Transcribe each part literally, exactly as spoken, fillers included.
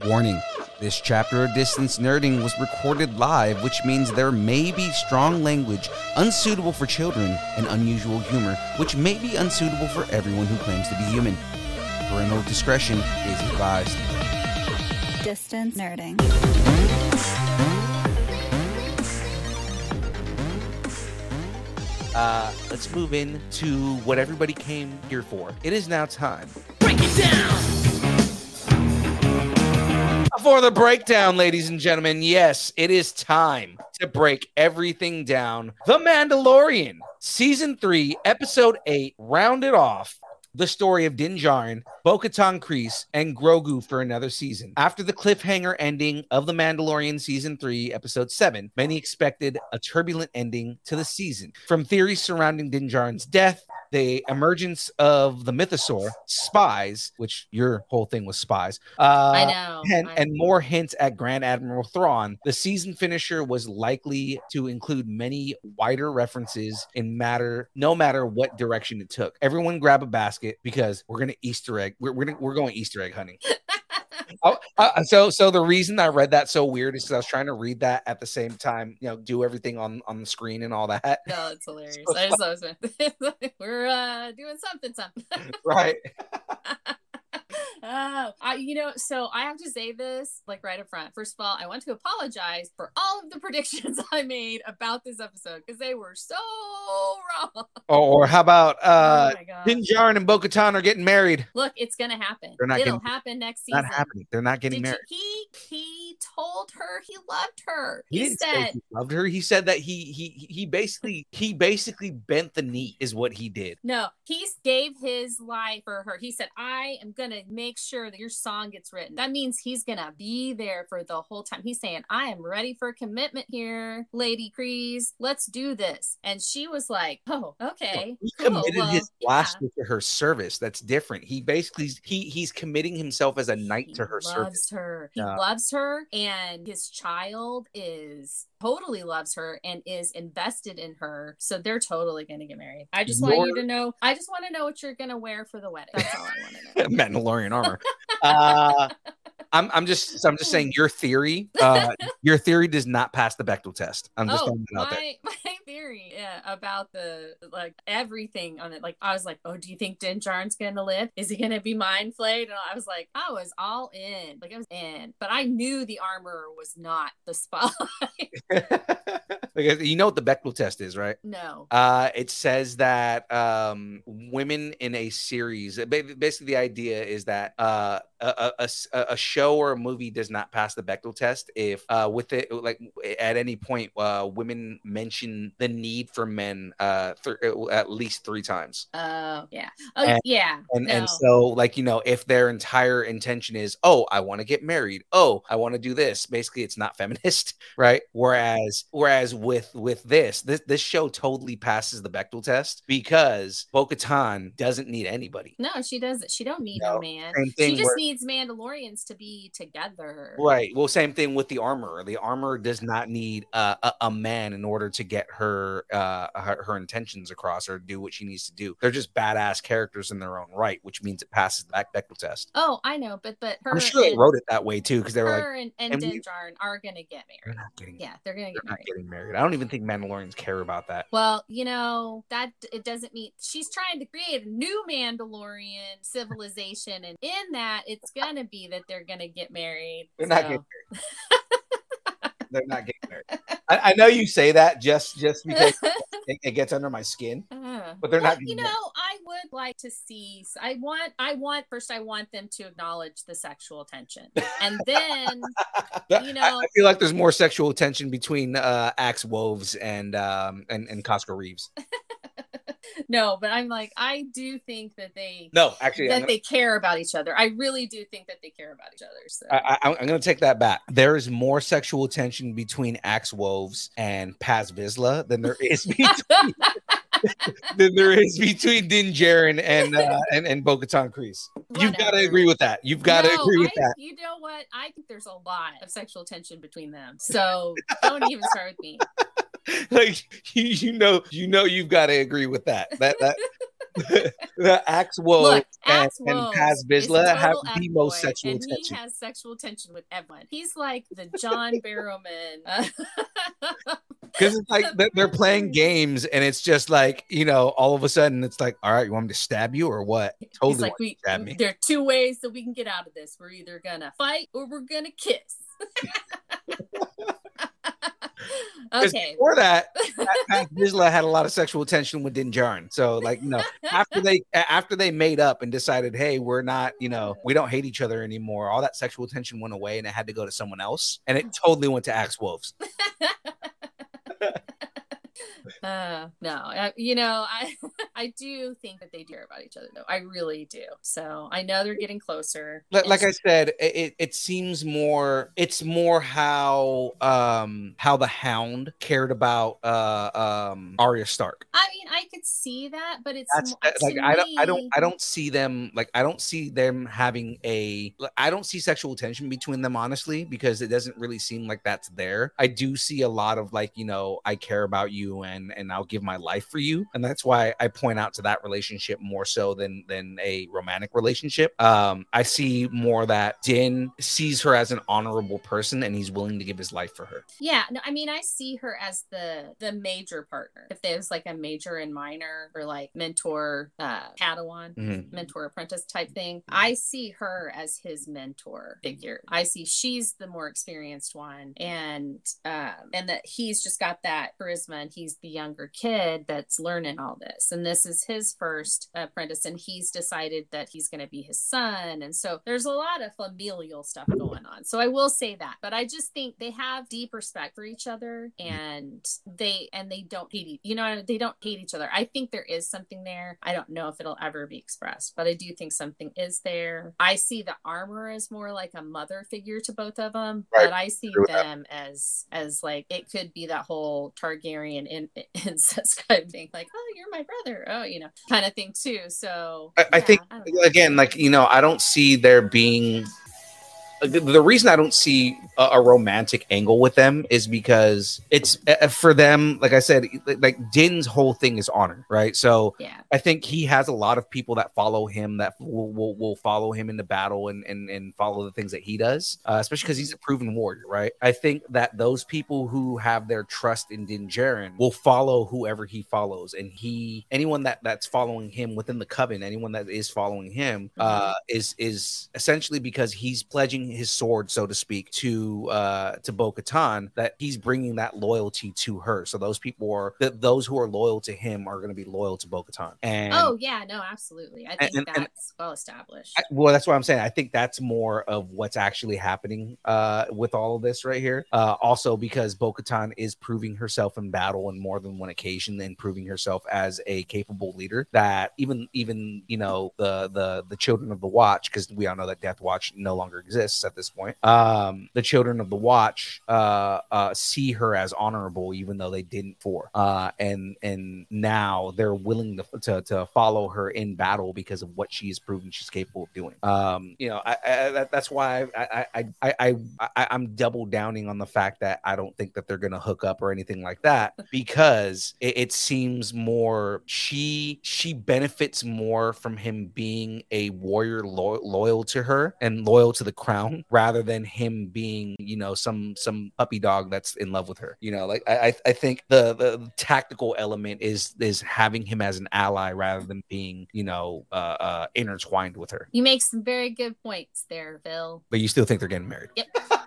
Warning, this chapter of Distance Nerding was recorded live, which means there may be strong language unsuitable for children and unusual humor, which may be unsuitable for everyone who claims to be human. Parental discretion is advised. Distance Nerding. Uh, let's move into what everybody came here for. It is now time. Break it down! For the breakdown, ladies and gentlemen, yes, it is time to break everything down. The Mandalorian, Season three, Episode eight, rounded off the story of Din Djarin, Bo-Katan Kryze, and Grogu for another season. After the cliffhanger ending of The Mandalorian Season three, Episode seven, many expected a turbulent ending to the season. From theories surrounding Din Djarin's death, the emergence of the Mythosaur, spies, which your whole thing was spies, uh, I know, and, I and more hints at Grand Admiral Thrawn, the season finisher was likely to include many wider references in matter, no matter what direction it took. Everyone grab a basket because we're gonna Easter egg. We're we're, we're going Easter egg hunting. Oh, uh, so so the reason I read that so weird is because I was trying to read that at the same time, you know, do everything on on the screen and all that. No, it's hilarious. So I just thought it was we're uh, doing something, something. Right. Oh, I, you know, so I have to say this like right up front. First of all, I want to apologize for all of the predictions I made about this episode because they were so wrong. Oh, or how about uh, oh my God. Din Djarin and Bo-Katan are getting married? Look, it's gonna happen. They're not It'll getting, happen next season. Not happening. They're not getting Did married. you, he he told her he loved her. He, He, didn't say said he loved her. He said that he he he basically he basically bent the knee is what he did. no. He gave his life for her. He said, "I am gonna make sure that your song gets written." That means he's gonna be there for the whole time. He's saying, "I am ready for commitment here, Lady Kryze. Let's do this." And she was like, "Oh, okay." He cool. committed Well, his last yeah. to her service. That's different. He basically he he's committing himself as a knight He to her loves service. her. He Yeah. loves her, and his child is totally loves her and is invested in her. So they're totally going to get married. I just want Your- you to know. I just want to know what you're going to wear for the wedding. That's all I want to know. Mandalorian armor. uh, I'm I'm just I'm just saying your theory. Uh, your theory does not pass the Bechdel test. I'm just Oh, throwing it out there. my, my theory yeah, about the like everything on it. Like I was like, oh, do you think Din Djarin's gonna live? Is he gonna be mind flayed? And I was like, I was all in. Like I was in, but I knew the armor was not the spotlight. Because you know what the Bechdel test is, right? No. Uh, it says that um, women in a series, ba- basically the idea is that uh, a, a, a, a show or a movie does not pass the Bechdel test if uh, with it, like at any point, uh, women mention the need for men uh, th- at least three times. Oh, yeah. Oh, And- yeah. And no. and so, like, you know, if their entire intention is, oh, I want to get married, oh, I want to do this, basically it's not feminist, right? Whereas whereas with with this, this this show totally passes the Bechdel test because Bo-Katan doesn't need anybody. No, she doesn't. She don't need no, No, man. same She thing just where- needs Mandalorians to be together. Right. Well, same thing with the armor. The armor does not need uh, a, a man in order to get her, uh, her her intentions across or do what she needs to do. They're just badass characters in their own right, which means it passes the Bechdel test. Oh, I know, but but her I'm sure they and, wrote it that way too, because they were like, her and, and, and Din we- Djarin are gonna get they're married. not getting, Yeah, they're gonna they're get not married. getting married. I don't even think Mandalorians care about that. Well, you know, that it doesn't mean she's trying to create a new Mandalorian civilization, and in that it's gonna be that they're gonna get married. They're not so- getting married. They're not getting married. I, I know you say that just just because it, it gets under my skin, Uh, but they're well, not. you know, I would like to see. I want. I want first. I want them to acknowledge the sexual tension, and then you know- I, I feel like there's more sexual tension between uh, Axe Woves and um and and Costco Reeves. no. But I'm like, I do think that they No, actually, that I'm gonna, they care about each other. I really do think that they care about each other. So. I, I, I'm going to take that back. There is more sexual tension between Axe Woves and Paz Vizsla than there is between than there is between Din Djarin and uh, and and Bo-Katan Kryze. You've got to Whatever. agree with that. You've got to No, agree with I- that. You know what? I think there's a lot of sexual tension between them. So don't even start with me. Like you, you know, you know, you've got to agree with that. That that The Axe Woe Look, and, Axe and Woes Paz is a Vizsla have total the F most boy, sexual and tension. he has sexual tension with everyone. He's like the John Barrowman. Uh, Because it's like they're, they're playing games, and it's just like, you know, all of a sudden it's like, all right, you want me to stab you or what? Totally He's like, want we, you to stab me. there are two ways that we can get out of this. We're either gonna fight or we're gonna kiss. Okay. Before that, Paz Vizsla had a lot of sexual tension with Din Djarin. So, like, you know, after they after they made up and decided, hey, we're not, you know, we don't hate each other anymore. All that sexual tension went away, and it had to go to someone else, and it totally went to Axe Wolves. Uh, no, I, you know, I I do think that they care about each other, though. I really do. So I know they're getting closer. Like, like I said, it, it seems more. It's more how um how the Hound cared about uh um Arya Stark. I mean, I could see that, but it's That's more, like to I don't I don't me- I don't see them like I don't see them having a like, I don't see sexual tension between them, honestly, because it doesn't really seem like that's there. I do see a lot of like, you know, I care about you and and I'll give my life for you, and that's why I point out to that relationship more so than than a romantic relationship. Um, I see more that Din sees her as an honorable person and he's willing to give his life for her. Yeah, no, I mean, I see her as the the major partner. If there's like a major and minor, or like mentor, uh, Padawan, Mhm. mentor apprentice type thing, I see her as his mentor figure. I see she's the more experienced one, and um, and that he's just got that charisma, and he's the younger kid that's learning all this, and this is his first apprentice, and he's decided that he's going to be his son, and so there's a lot of familial stuff going on. So I will say that, but I just think they have deep respect for each other, and they and they don't hate, you know, they don't hate each other. I think there is something there. I don't know if it'll ever be expressed, but I do think something is there. I see the armor as more like a mother figure to both of them, Right. but I see them as as like it could be that whole Targaryen in, incest kind of thing, like, oh, you're my brother, oh, you know, kind of thing too. So I, I yeah, think I don't know. again, like, you know, I don't see there being the, the reason I don't see a, a romantic angle with them is because it's uh, for them, like I said, like Din's whole thing is honor, right? So Yeah. I think he has a lot of people that follow him that will will, will follow him into battle and and, and follow the things that he does, uh, especially because he's a proven warrior, right? I think that those people who have their trust in Din Djarin will follow whoever he follows, and he anyone that that's following him within the coven, anyone that is following him, uh, is is essentially because he's pledging his sword, so to speak, to uh to Bo-Katan, that he's bringing that loyalty to her. So those people are that those who are loyal to him are going to be loyal to Bo-Katan. And Oh yeah, no, absolutely. I think and- and- that's well established. I, well, that's what I'm saying. I think that's more of what's actually happening uh, with all of this right here. Uh, also, because Bo-Katan is proving herself in battle on more than one occasion, and proving herself as a capable leader. That even, even you know, the the the Children of the Watch, because we all know that Death Watch no longer exists at this point. Um, the Children of the Watch uh, uh, see her as honorable, even though they didn't before. Uh, and and now they're willing to, to to follow her in battle because of what she has proven she's capable of doing. Um, you know, I, I that, that's why I I, I I I I'm double downing on the fact that I don't think that they're gonna hook up or anything like that, because it, it seems more she she benefits more from him being a warrior lo- loyal to her and loyal to the crown, rather than him being, you know, some some puppy dog that's in love with her. You know, like I I think the the tactical element is is having him as an ally rather than being, you know, uh, uh intertwined with her. You make some very good points there, Phil. But you still think they're getting married? Yep.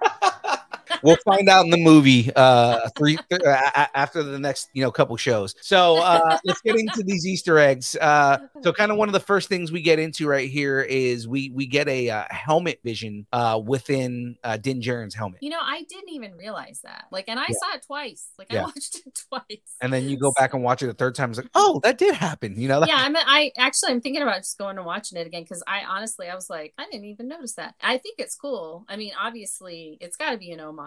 We'll find out in the movie uh, three th- uh, after the next, you know, couple shows. So uh, let's get into these Easter eggs. Uh, so, kind of one of the first things we get into right here is we we get a uh, helmet vision uh, within uh, Din Djarin's helmet, You know, I didn't even realize that. Like, and I Yeah. saw it twice. Like, Yeah. I watched it twice. and then you go back and watch it a third time. It's like, oh, that did happen. You know, like, Yeah, I'm. I actually, I'm thinking about just going and watching it again, because I honestly, I was like, I didn't even notice that. I think it's cool. I mean, obviously, it's got to be an homage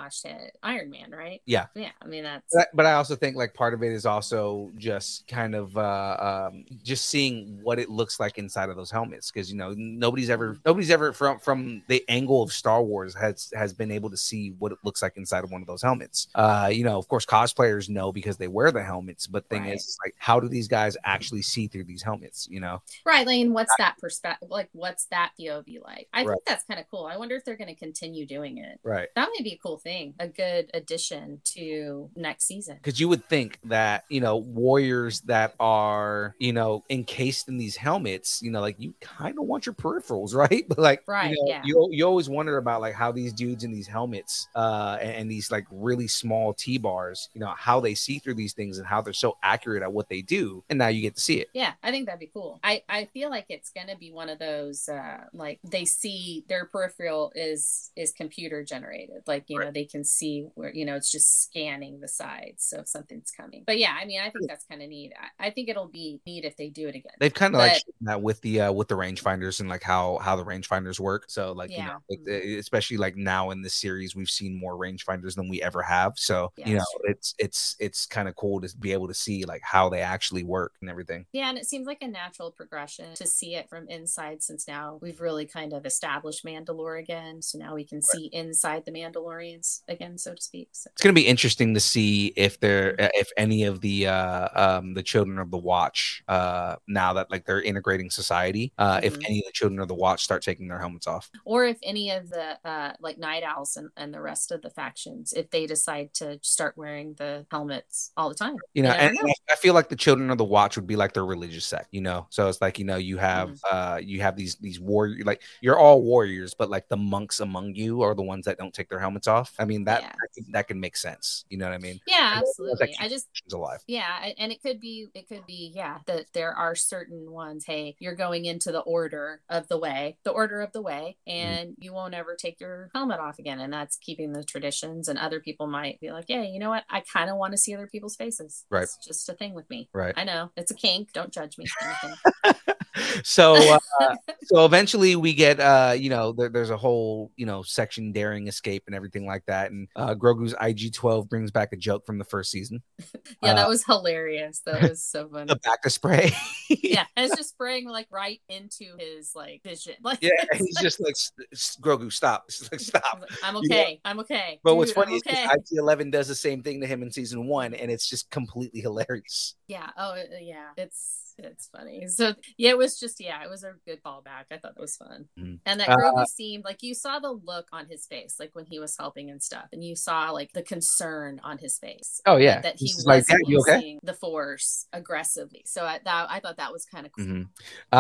smash hit Iron Man, right? Yeah. Yeah. I mean, that's. But, but I also think like part of it is also just kind of uh, um, just seeing what it looks like inside of those helmets, because you know nobody's ever nobody's ever from from the angle of Star Wars has has been able to see what it looks like inside of one of those helmets. Uh, you know, of course, cosplayers know because they wear the helmets, but thing Right. is, it's like, how do these guys actually see through these helmets? You know, Right, like, and what's that perspective? Like, what's that P O V like? I Right. think that's kind of cool. I wonder if they're going to continue doing it. right? That might be a cool thing, a good addition to next season. Because you would think that, you know, warriors that are, you know, encased in these helmets, you know, like you kind of want your peripherals, right? But like, Right, you know, yeah. you, you always wonder about like how these dudes in these helmets uh, and, and these like really small T-bars, you know, how they see through these things and how they're so accurate at what they do. And now you get to see it. Yeah, I think that'd be cool. I, I feel like it's going to be one of those, uh, like they see their peripheral is is computer generated. Like, you know, they can see where, you know, it's just scanning the sides. So if something's coming. But yeah, I mean, I think that's kind of neat. I, I think it'll be neat if they do it again. They've kind of But- like shown that with the uh, with the rangefinders and like how how the rangefinders work. So like you Yeah. know, like, uh, especially like now in this series, we've seen more rangefinders than we ever have. So Yeah, you know, that's true. it's it's it's kind of cool to be able to see like how they actually work and everything. Yeah, and it seems like a natural progression to see it from inside, since now we've really kind of established Mandalore again. So now we can see inside the Mandalorians again, so to speak. So. It's going to be interesting to see if there if any of the uh um the children of the watch uh now that like they're integrating society, uh if Mhm. any of the children of the watch start taking their helmets off. Or if any of the uh like Night Owls and, and the rest of the factions, if they decide to start wearing the helmets all the time. You know, never and, know. and I feel like the children of the watch would be like their religious sect, you know. So it's like, you know, you have Mhm. uh you have these these warrior, like you're all warriors, but like the monks among you are the ones that don't take their helmets off. I mean, that Yeah. that, can, that can make sense. You know what I mean? Yeah, And those that absolutely. keep I just traditions alive. Yeah, a- and it could be, it could be, yeah, that there are certain ones. Hey, you're going into the order of the way, the order of the way, and you won't ever take your helmet off again, and that's keeping the traditions. And other people might be like, yeah, you know what? I kind of want to see other people's faces. Right. It's just a thing with me. Right. I know it's a kink. Don't judge me. Anything. so uh, so eventually we get uh you know there, there's a whole you know section daring escape and everything like that, and uh Grogu's I G twelve brings back a joke from the first season. Yeah, Uh, that was hilarious. That was so funny. The back to spray. Yeah, and it's just spraying like right into his like vision. Like, Yeah, it's he's like- just like, "S- s- Grogu, stop. It's like, stop. He's like, I'm You okay. I'm okay. But what's Dude, I'm funny is okay. I G eleven does the same thing to him in season one, and it's just completely hilarious. Yeah. Oh, uh, yeah. It's it's funny. So yeah, it was just yeah, it was a good callback. I thought that was fun, Mhm. and that Uh, Grogu seemed like you saw the look on his face, like when he was helping and stuff, and you saw like the concern on his face. Oh, yeah. that he He's was like, "Dad, you okay?" using the Force aggressively. So I that I thought that was kind of cool. Mhm.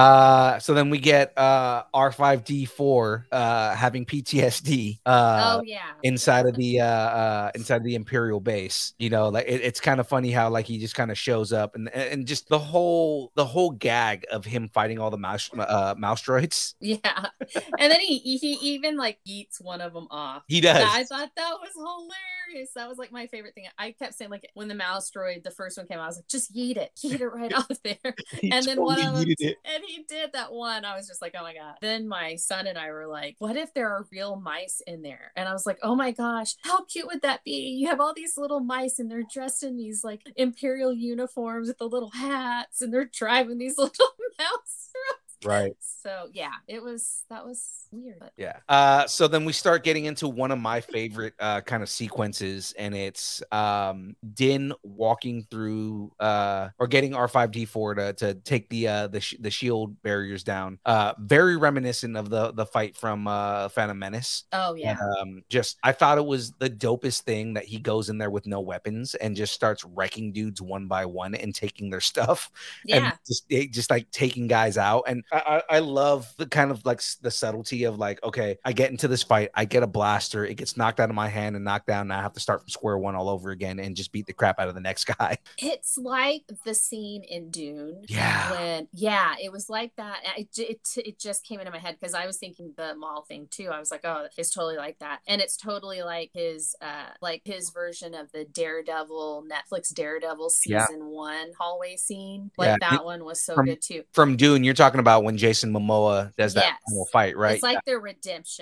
Uh, so then we get uh R five D four uh having P T S D uh oh yeah. inside of the uh, uh inside of the Imperial base. You know, like it, it's kind of funny how like he just kind of shows up, and and just the whole the whole gag of him fighting all the mouse uh mouse droids. Yeah, and then he he even like eats one of them off. He does. I thought that was hilarious. That was like my favorite thing. I kept saying like when the mouse droid, the first one came out, I was like, just yeet it, yeet it right off there. He And then one totally of them, yeeted it. and he did that one. I was just like, oh my god. Then my son and I were like, what if there are real mice in there? And I was like, oh my gosh, how cute would that be? You have all these little mice, and they're dressed in these like imperial uniforms with the little hats, and they're driving these little mouse droids. Right. So yeah, it was that was weird. But Yeah. Uh, so then we start getting into one of my favorite uh, kind of sequences, and it's um, Din walking through uh, or getting R five D four to to take the uh, the sh- the shield barriers down. Uh, very reminiscent of the the fight from uh, Phantom Menace. oh yeah. Um, just I thought it was the dopest thing that he goes in there with no weapons and just starts wrecking dudes one by one and taking their stuff. Yeah. And just it- just like taking guys out. And I, I I love the kind of like s- the subtlety of like, okay, I get into this fight, I get a blaster, it gets knocked out of my hand and knocked down, and I have to start from square one all over again and just beat the crap out of the next guy. It's like the scene in Dune. Yeah. When, yeah, it was like that. And It, it, it just came into my head because I was thinking the mall thing too. I was like, oh, it's totally like that. And it's totally like his, uh, like his version of the Daredevil, Netflix Daredevil Yeah. season one hallway scene. Like Yeah, that it- one was so from- good too. From Dune, you're talking about when Jason Momoa does that Yes. final fight, right? It's like the redemption of that.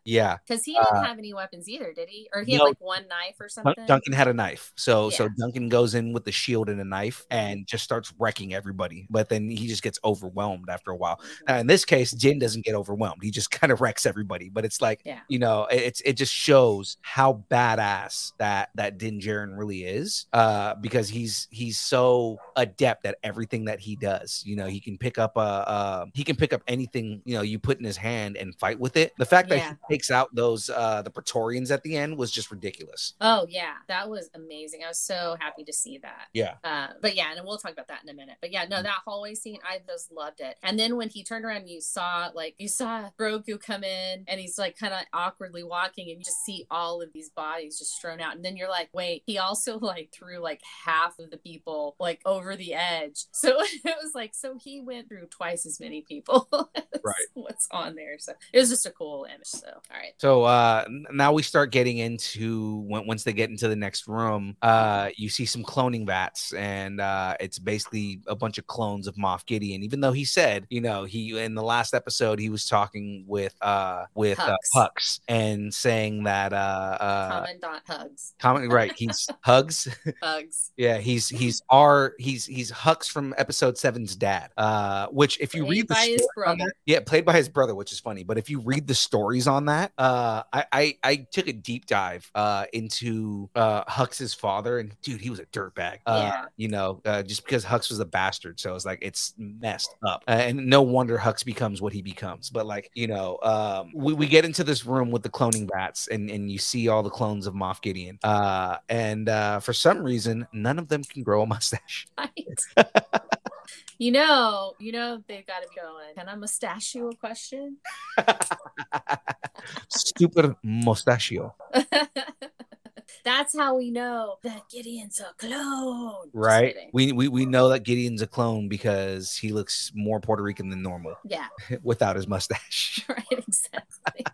Yeah. Because he didn't Uh, have any weapons either, did he? Or he no, had like one knife or Dun- something? Duncan had a knife. So so Yeah. Duncan goes in with the shield and a knife and just starts wrecking everybody. But then he just gets overwhelmed after a while. Mhm. Now, in this case, Jin doesn't get overwhelmed. He just kind of wrecks everybody. But it's like, Yeah. you know, it- it's it just shows how badass that that Din Djarin really is. Uh, because he's he's so adept at everything that he does. You know, he can pick up a uh, he can pick up anything, you know, you put in his hand and fight with it. The fact that Yeah. he takes out those uh the Praetorians at the end was just ridiculous. Oh yeah, that was amazing. I was so happy to see that. Yeah. Uh, but yeah, and we'll talk about that in a minute. But yeah, no, that hallway scene, I just loved it. And then when he turned around, you saw like you saw Grogu come in, and he's like kind of awkwardly walking, and you just see all of these bodies just thrown out. And then you're like, wait, he also like threw like half of the people like over the edge. So it was like, so he went through twice as many people. as Right. What's on there? So it was just a cool image. So all right. So uh, n- now we start getting into when, once they get into the next room, uh, you see some cloning vats, and uh, it's basically a bunch of clones of Moff Gideon. Even though he said, you know, he in the last episode he was talking with uh, with uh, Hux. Hux and saying that uh, uh, Commandant Hugs. comment right, he's Hugs. Hugs. Yeah, he's he's our he's he's Hux from episode seven's dad. Uh, which if you Played read the by his story on brother. that- yeah, played by his brother, which is funny. But if you read the stories on that, uh, I I, I took a deep dive uh into uh Hux's father, and dude, he was a dirtbag. Uh, Yeah. you know, uh, just because Hux was a bastard, so it's like it's messed up, uh, and no wonder Hux becomes what he becomes. But like you know, um, we we get into this room with the cloning bats, and and you see all the clones of Moff Gideon, uh, and uh, for some reason, none of them can grow a mustache. Right. You know, you know they've got to be going. Can I mustache you a question? Super mustachio, That's how we know that Gideon's a clone. Just right? kidding. We, we we know that Gideon's a clone because he looks more Puerto Rican than normal Yeah, without his mustache. right, exactly.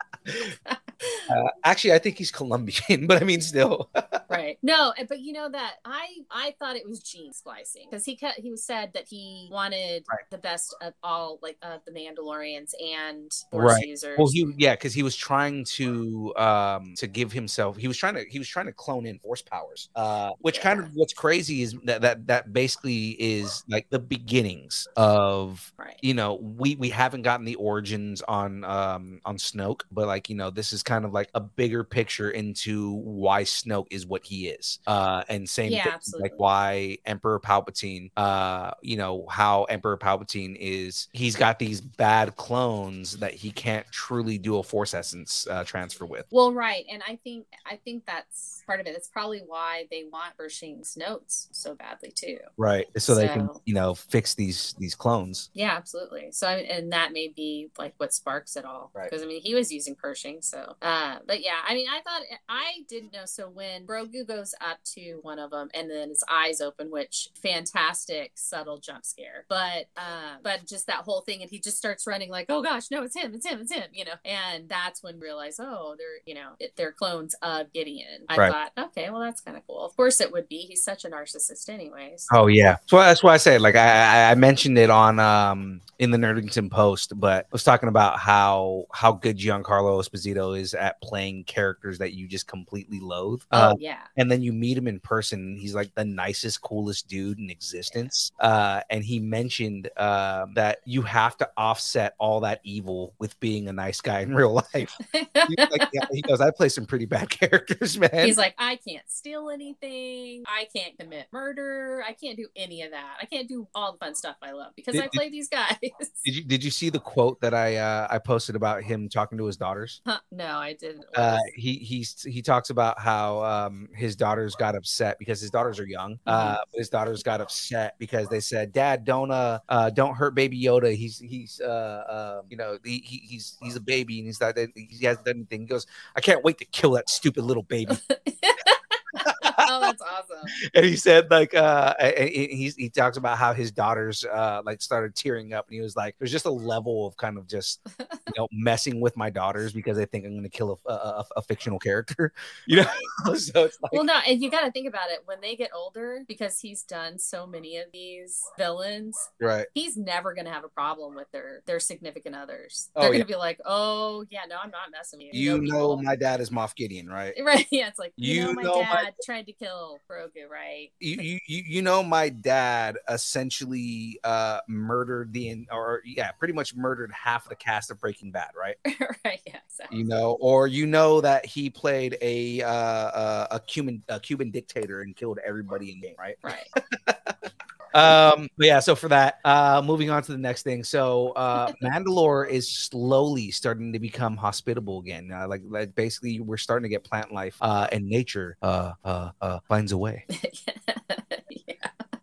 Uh, actually, I think he's Colombian, but I mean, still. Right. No, but you know that I I thought it was gene splicing because he cut, he said that he wanted Right. the best of all, like of the Mandalorians and Force Right. users. Well, he yeah, because he was trying to um to give himself. He was trying to he was trying to clone in force powers. Uh, which kind of what's crazy is that that that basically is like the beginnings of Right. you know we we haven't gotten the origins on um on Snoke, but like you know this is kind of like a bigger picture into why Snoke is what he is. Uh, and same Yeah, thing, absolutely. like why Emperor Palpatine. Uh, you know how Emperor Palpatine is. He's got these bad clones that he can't truly do a Force essence uh, transfer with. Well, right, and I think I think that's part of it. That's probably why they want Pershing's notes so badly too. Right, so, they can So- you know fix these these clones. Yeah, absolutely. So, I- and that may be like what sparks it all, Right. because I mean he was using Pershing. So, uh, but yeah, I mean I thought I didn't know. So when Grogu goes up to one of them and then his eyes open, which fantastic subtle jump scare, but uh, but just that whole thing, and he just starts running like, oh gosh, no, it's him, it's him, it's him, you know. And that's when we realize, oh, they're you know it, they're clones of Gideon. I Right. thought, okay, well that's kind of cool. Of course it would be. He's such a narcissist, anyways. Oh yeah, so that's why I said like I I I mentioned it on um in the Nerdington Post, but I was talking about how how good Giancarlo Esposito is at playing characters that you just completely loathe. Oh Uh, yeah. and then you meet him in person, and he's like the nicest, coolest dude in existence. Uh, and he mentioned uh, that you have to offset all that evil with being a nice guy in real life. He's like, yeah, he goes, I play some pretty bad characters, man. He's like, I can't steal anything. I can't commit murder. I can't do any of that. I can't do all the fun stuff I love because Did- I play these guys. Did you did you see the quote that I uh, I posted about him talking to his daughters? Huh, no, I didn't. Uh, he he's he talks about how um, his daughters got upset because his daughters are young. Uh, but his daughters got upset because they said, "Dad, don't uh, uh don't hurt Baby Yoda. He's he's uh, uh you know he, he he's he's a baby and he's not he hasn't done anything." He goes, "I can't wait to kill that stupid little baby." Oh Oh, that's awesome. And he said like uh he he talks about how his daughters uh like started tearing up, and he was like, there's just a level of kind of just, you know, messing with my daughters because they think I'm gonna kill a, a, a fictional character, you know. So it's like, well, no, and you got to think about it when they get older, because he's done so many of these villains, right, he's never gonna have a problem with their their significant others. Oh, They're gonna yeah. be like, oh yeah, no, I'm not messing with you. you No, know people. my dad is Moff Gideon, right? Right, yeah, it's like, you, You know, my know dad my- tried to kill Grogu, right? You, you you you know my dad essentially uh murdered the or yeah pretty much murdered half the cast of Breaking Bad, right? Right, yeah, exactly. You know, or you know that he played a uh, uh, a Cuban a Cuban dictator and killed everybody in game, right? Right. Um, but yeah, so for that, uh, moving on to the next thing. So, uh, Mandalore is slowly starting to become hospitable again. Uh, like, like basically, we're starting to get plant life, uh, and nature, uh, uh, uh, finds a way. Yeah.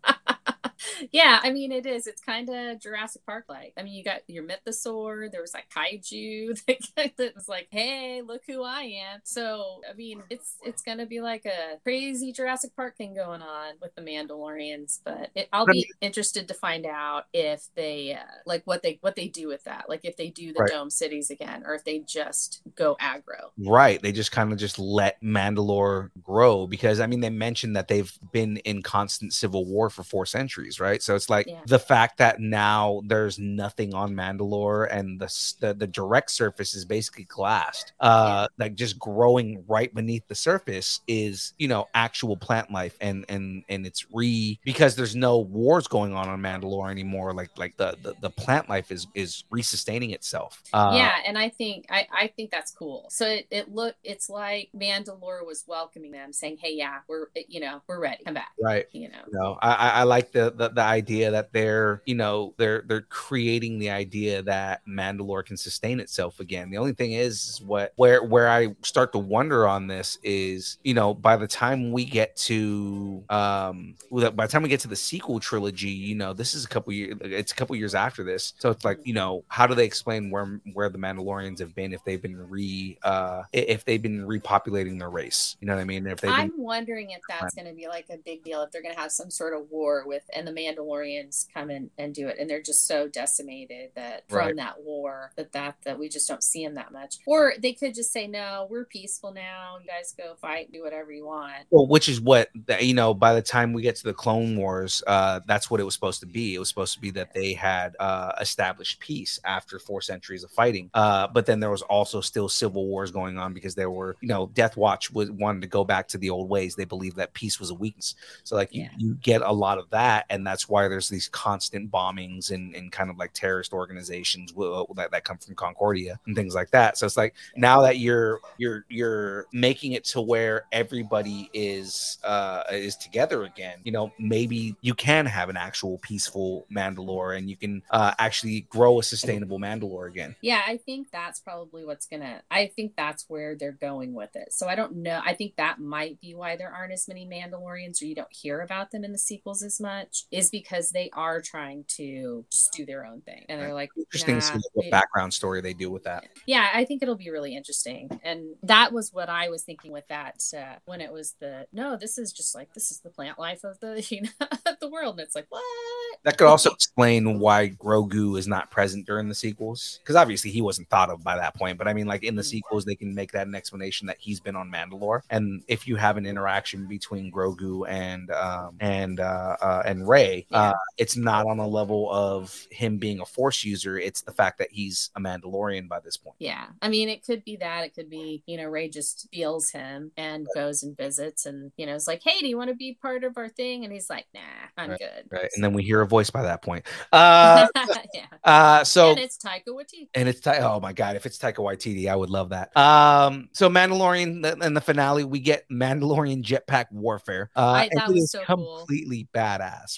Yeah, I mean, it is. It's kind of Jurassic Park like. I mean, you got your mythosaur. There was like kaiju that was like, "Hey, look who I am." So, I mean, it's it's gonna be like a crazy Jurassic Park thing going on with the Mandalorians. But it, I'll be interested to find out if they uh, like what they what they do with that. Like if they do the Right. dome cities again, or if they just go aggro. Right. They just kind of just let Mandalore grow because I mean they mentioned that they've been in constant civil war for four centuries, right? So it's like Yeah. the fact that now there's nothing on Mandalore and the s- the, the direct surface is basically glassed. Uh like just growing right beneath the surface is, you know, actual plant life and and and it's re because there's no wars going on on Mandalore anymore, like like the the, the plant life is is resustaining itself. Uh Yeah, and I think I, I think that's cool. So it, it look it's like Mandalore was welcoming them, saying, "Hey, yeah, we're you know we're ready, come back." right. You know, No, I, I I like the, the the idea that they're you know they're they're creating the idea that Mandalore can sustain itself again. The only thing is, is what where where I start to wonder on this is you know by the time we get to um by the time we get to the sequel trilogy, you know this is a couple years it's a couple years after this, so it's like you know how do they explain where where the Mandalorians have been if they've been re uh if they've been repopulating their race? You know what I mean? If they've been I'm wondering if that's going to be like a big deal, if they're going to have some sort of war with, and the Mandalorians come in and do it, and they're just so decimated that from Right. that war that that that we just don't see them that much. Or they could just say, "No, we're peaceful now. You guys go fight, do whatever you want." Well, which is what you know. By the time we get to the Clone Wars, uh, that's what it was supposed to be. It was supposed to be that they had uh, established peace after four centuries of fighting. Uh, but then there was also still civil wars going on because there were, you know, Death Watch was wanted to go back to the old ways. They believed that peace was a weakness. So like you, Yeah. you get a lot of that, and that's why there's these constant bombings and, and kind of like terrorist organizations w- that, that come from Concordia and things like that. So it's like now that you're you're you're making it to where everybody is uh is together again, you know, maybe you can have an actual peaceful Mandalore and you can uh actually grow a sustainable Mandalore again. Yeah, I think that's probably what's gonna. I think that's where they're going with it. So I don't know. I think that might be why there aren't as many Mandalorians, or you don't hear about them in the sequels as much, is because they are trying to just do their own thing, and they're like, Interesting to nah, see what we- background story they do with that. Yeah, I think it'll be really interesting, and that was what I was thinking with that uh, when it was the no. This is just like this is the plant life of the you know of the world, and it's like what. That could also explain why Grogu is not present during the sequels, because obviously he wasn't thought of by that point. But I mean, like in the sequels, they can make that an explanation that he's been on Mandalore. And if you have an interaction between Grogu and um, and uh, uh, and Rey, Yeah. uh, it's not on a level of him being a Force user. It's the fact that he's a Mandalorian by this point. Yeah, I mean, it could be that. It could be, you know, Ray just feels him and goes and visits, and you know, it's like, hey, do you want to be part of our thing? And he's like, nah, I'm Right, good. Right, and then we hear a voice by that point. Uh, Yeah, uh, so and it's Taika Waititi. And it's Ta- oh my god, if it's Taika Waititi, I would love that. Um, so Mandalorian th- in the finale, we get Mandalorian jetpack warfare. Uh, I- and that it was is so cool. completely badass, right?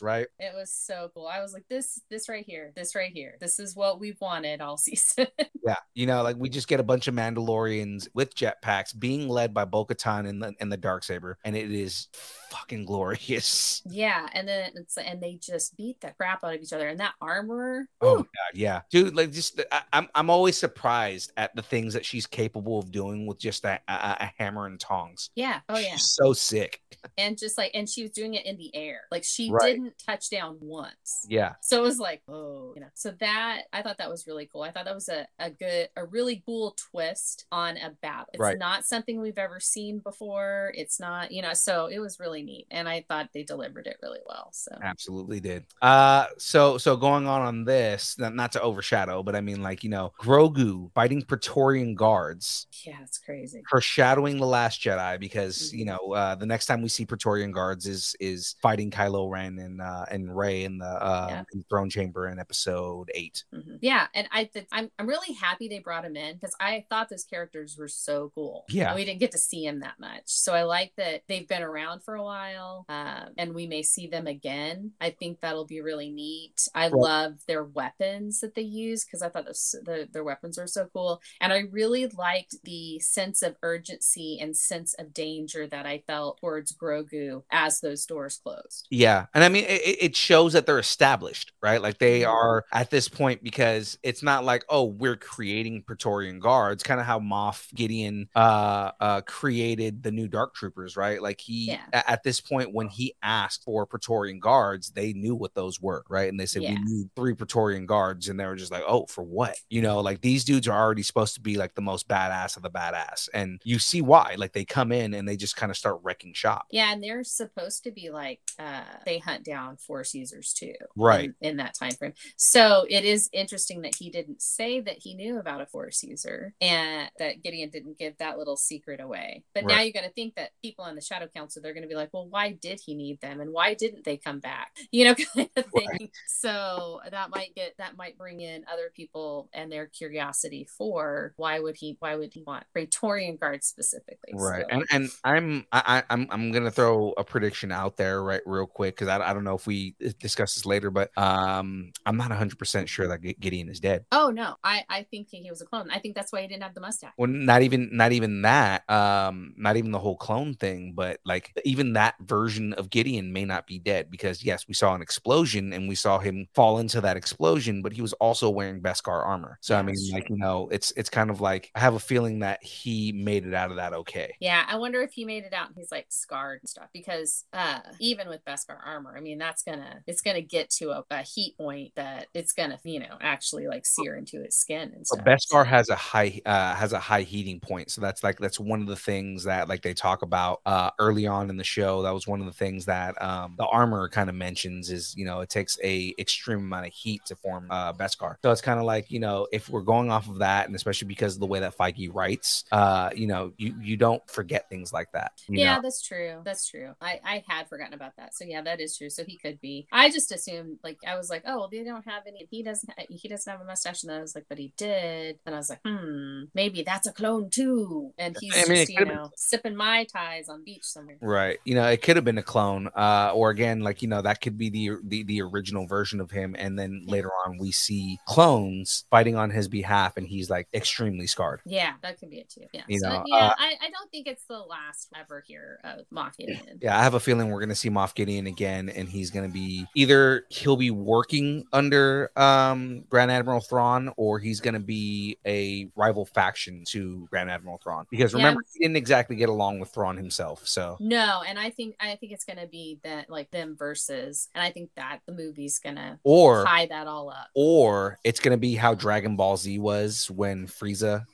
it was so cool. I was like, this, this right here, this right here, this is what we've wanted all season. Yeah, you know, like we just get a bunch of Mandalorians with jetpacks being led by Bo-Katan and the and the Darksaber, and it is fucking glorious. Yeah, and then it's and they just beat the crap out of each other, and that armor. Oh whew. God, yeah, dude. Like just, I, I'm I'm always surprised at the things that she's capable of doing with just a, a, a hammer and tongs. Yeah. Oh yeah. She's so sick. And just like, and she was doing it in the air, like she Right. didn't touch down once. Yeah. So it was like, oh, you know. So that I thought that was really cool. I thought that was a, a good, a really cool twist on a battle. It's Right. not something we've ever seen before. It's not, you know. So it was really neat, and I thought they delivered it really well. So Absolutely did. Uh, so so going on on this, not, not to overshadow, but I mean, like, you know, Grogu fighting Praetorian guards, yeah, it's crazy. foreshadowing the Last Jedi, because Mhm. you know, uh, the next time we see Praetorian guards is is fighting Kylo Ren and uh, and Rey in the uh, Yeah. in Throne Chamber in Episode Eight. Mhm. Yeah, and I th- I'm I'm really happy they brought him in because I thought those characters were so cool. Yeah. and we didn't get to see him that much, so I like that they've been around for a while, um, and we may see them again. I think that'll be really neat. I Right. love their weapons that they use because I thought those, the, their weapons were so cool, and I really liked the sense of urgency and sense of danger that I felt towards Grogu as those doors closed. Yeah, and I mean, it, it shows that they're established, right? Like they Mhm. are at this point, because it's not like, oh, we're creating Praetorian guards, kind of how Moff Gideon uh, uh, created the new Dark Troopers, right? Like he, Yeah. a- at this point, when he asked for Praetorian guards, they knew what those were, right? And they said, Yeah. we need three Praetorian guards, and they were just like, oh, for what? You know, like these dudes are already supposed to be like the most badass of the badass, and you see why. Like they come in and they just kind of start wrecking shop. Yeah, and they're supposed to be like uh they hunt down Force users too, Right. in, in that time frame. So it is interesting that he didn't say that he knew about a Force user, and that Gideon didn't give that little secret away. But now Right. you got to think that people on the Shadow Council, they're going to be like, well, why did he need them, and why didn't they come back? You know, kind of thing. Right. So that might get that might bring in other people and their curiosity for why would he why would he want Praetorian guards specifically? Right, So- and and I'm I, I- I'm I'm gonna throw a prediction out there right real quick, because I, I don't know if we discuss this later, but um I'm not one hundred percent sure that G- Gideon is dead. Oh no, I I think he was a clone. I think that's why he didn't have the mustache. Well, not even not even that, um, not even the whole clone thing, but like even that version of Gideon may not be dead, because yes, we saw an explosion and we saw him fall into that explosion, but he was also wearing Beskar armor. So I Yeah, mean, that's like true. you know, it's it's kind of like I have a feeling that he made it out of that okay. Yeah, I wonder if he made it out and he's like scarred and stuff, because uh even with Beskar armor, I mean that's gonna it's gonna get to a, a heat point that it's gonna, you know, actually like sear into his skin and stuff. But Beskar has a high uh, has a high heating point, so that's like that's one of the things that like they talk about uh, early on in the show. That was one of the things that um, the armor kind of mentions is, you know, it takes a extreme amount of heat to form uh, Beskar. So it's kind of like, you know, if we're going off of that, and especially because of the way that Feige writes, uh, you know, you you don't forget things like that. You Yeah, know? that's true. That's true. I, I had forgotten about that. So yeah, that is true. So he could be. I just assumed, like, I was like, oh, well, they don't have any. He doesn't. He doesn't have a mustache. And then I was like, but he did. And I was like, hmm, maybe that's a clone too. And he's I mean, just, it you could've know, sipping Mai Tais on beach somewhere. Right. You know, it could have been a clone, uh, or again, like, you know, that could be the, the the original version of him. And then later on, we see clones fighting on his behalf, and he's like extremely scarred. Yeah, that could be it too. Yeah. You so, know, yeah, uh, I, I don't think it's the last ever here of Moff Gideon. Yeah, I have a feeling we're gonna see Moff Gideon again, and he's gonna be either he'll be working under um Grand Admiral Thrawn, or he's gonna be a rival faction to Grand Admiral Thrawn. Because remember, Yeah. he didn't exactly get along with Thrawn himself. So No, and I think I think it's gonna be that like them versus, and I think that the movie's gonna or tie that all up. or it's gonna be how Dragon Ball Z was when Frieza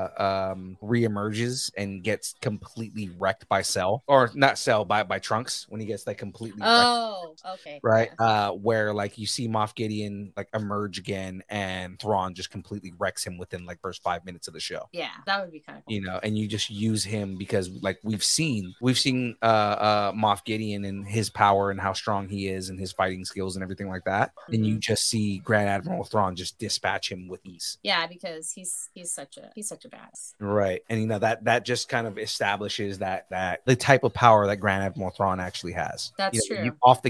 uh um reemerges and gets completely wrecked by Cell, or not Cell, by by Trunks, when he gets like completely wrecked. Oh, okay. Right, Yeah. uh where like you see Moff Gideon like emerge again, and Thrawn just completely wrecks him within like first five minutes of the show, Yeah, that would be kind of cool. you know, and you just use him because like we've seen we've seen uh uh Moff Gideon and his power and how strong he is and his fighting skills and everything like that, and you Mhm. just see Grand Admiral Thrawn just dispatch him with ease. Yeah, because he's he's such a he's such a badass. Right, and you know that that just kind of establishes that that the type of power that Grand Admiral Thrawn actually has. That's You know, true. you- off the gate, it just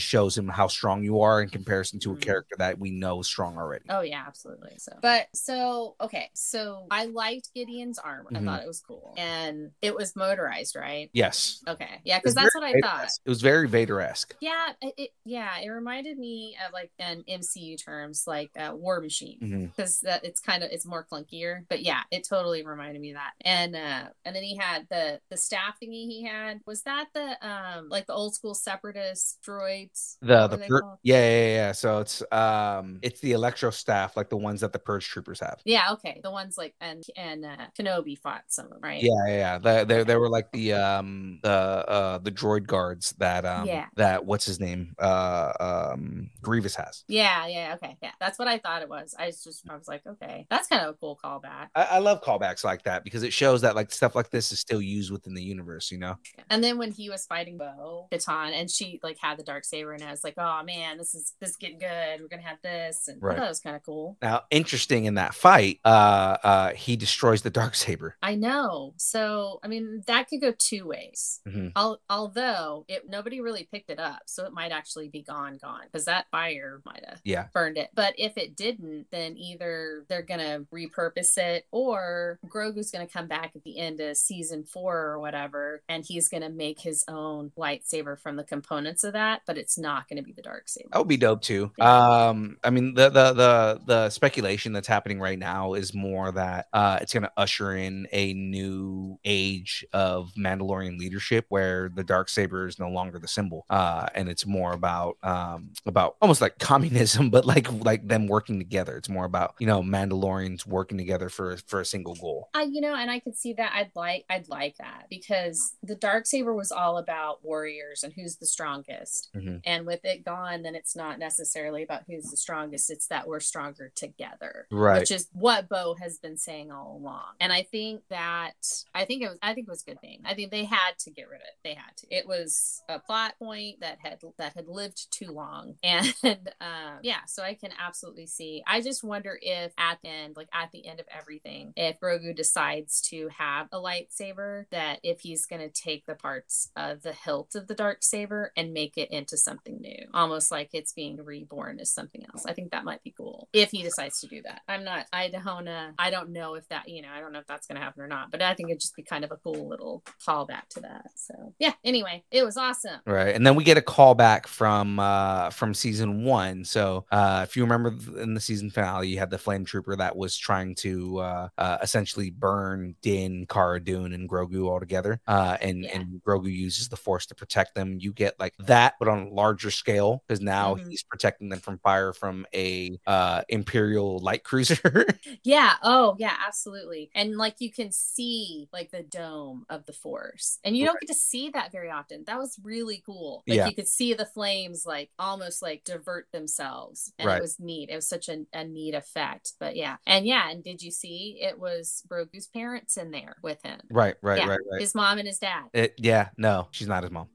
just shows him how strong you are in comparison to Mhm. a character that we know is strong already. Oh yeah, absolutely. So, but so okay, so I liked Gideon's armor. I Mhm. thought it was cool, and it was motorized, right? Yes. Okay, yeah, It was because that's what very I thought. Vader-esque. It was very Vader-esque. Yeah, it, it yeah, it reminded me of like an M C U terms like uh, War Machine, Mhm. because that it's kind of it's more clunkier. But yeah, it totally reminded me of that. And uh, and then he had the the staff thingy he had. Was that the um like the old school separatist droids? The What the were they pur- called? yeah, yeah, yeah, yeah. So it's um it's the Electro staff, like the ones that the Purge troopers have. Yeah, okay, the ones like and and uh, Kenobi fought some of them, right? Yeah, yeah, yeah. They, they, Okay. they were like the um the uh the droid guards that um Yeah. that what's his name uh um Grievous has. Yeah, yeah, okay, yeah, that's what I thought it was. I was just, I was like, okay, that's kind of a cool callback. I, I love callbacks like that because it shows that like stuff like this is still used within the universe, you know. And then when he was fighting Bo Katan, and she like had the dark saber, and I was like, oh man, this is this is getting good. We're gonna have this, and Right. I thought it was kind of cool. Now, interesting in that fight, uh, uh, he destroys the dark saber. I know. So I mean, that could go two ways. Mhm. Al- although it nobody really picked it up, so it might actually be gone, gone, because that fire might have Yeah. burned it. But if it didn't, then either they're gonna repurpose it, or Grogu's gonna come back at the end of season four or whatever, and he's gonna make his own lightsaber from the components of that, but it's not gonna be the dark saber. That would be dope too. Um, I mean, the the the the speculation that's happening right now is more that uh, it's going to usher in a new age of Mandalorian leadership, where the dark saber is no longer the symbol, uh, and it's more about um, about almost like communism, but like like them working together. It's more about, you know, Mandalorians working together for for a single goal. I, you know, and I could see that. I'd like, I'd like that, because the dark saber was all about warriors and who's the strongest. Mhm. And with it gone, then it's not necessarily about who's the strongest. It's that we're stronger together, Right. which is what Bo has been saying all along. And I think that, I think it was, I think it was a good thing. I think they had to get rid of it. They had to. It was a plot point that had that had lived too long, and um, yeah. So I can absolutely see. I just wonder if at the end, like at the end of everything, if Grogu decides to have a lightsaber, that if he's going to take the parts of the hilt of the dark saber and make it into something new, almost like it's being reborn as something else. I think that might be cool if he decides to do that. I'm not. I don't. Uh, I don't know if that. You know. I don't know if that's going to happen or not. But I think it'd just be kind of a cool little callback to that. So yeah. Anyway, it was awesome. Right, and then we get a callback from uh from season one. So uh if you remember th- in the season finale, you had the flame trooper that was trying to uh, uh essentially burn Din, Cara Dune, and Grogu all together, uh and Yeah. and Grogu uses the Force to protect them. You get like that, but on a larger scale, because now Mhm. he's protecting them from fire from a uh Imperial light cruiser. Yeah. Oh, yeah, absolutely. And like you can see like the dome of the Force, and you don't get to see that very often. That was really cool. Like Yeah. you could see the flames like almost like divert themselves, and Right. it was neat. It was such a, a neat effect. But yeah, and yeah, and did you see it was Grogu's parents in there with him? right, right, Yeah, right, right. his mom and his dad. It, yeah, no, she's not his mom.